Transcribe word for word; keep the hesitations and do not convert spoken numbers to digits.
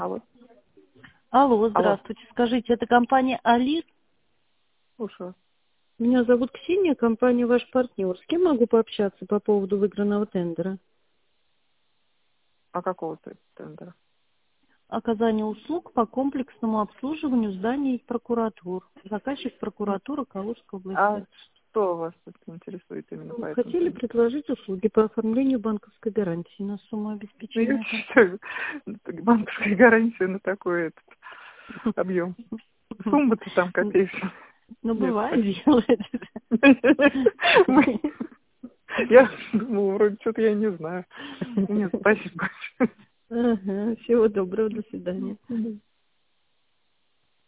Алло. Алло, Алло. здравствуйте. Скажите, это компания Алис? Слушаю. Меня зовут Ксения, компания ваш партнер. С кем могу пообщаться по поводу выигранного тендера? А какого ты тендера? Оказание услуг по комплексному обслуживанию зданий и прокуратур. Заказчик прокуратура Калужской А области. что вас тут интересует именно по этому Хотели тендеру? предложить услуги по оформлению банковской гарантии на сумму Ну, я обеспечения. считаю, банковская гарантия на такой этот объем. Сумма-то там копеечная. Ну, Нет, бывает, спасибо. делает. Мы- Я думала, вроде что-то я не знаю. Нет, спасибо. Ага, всего доброго, до свидания.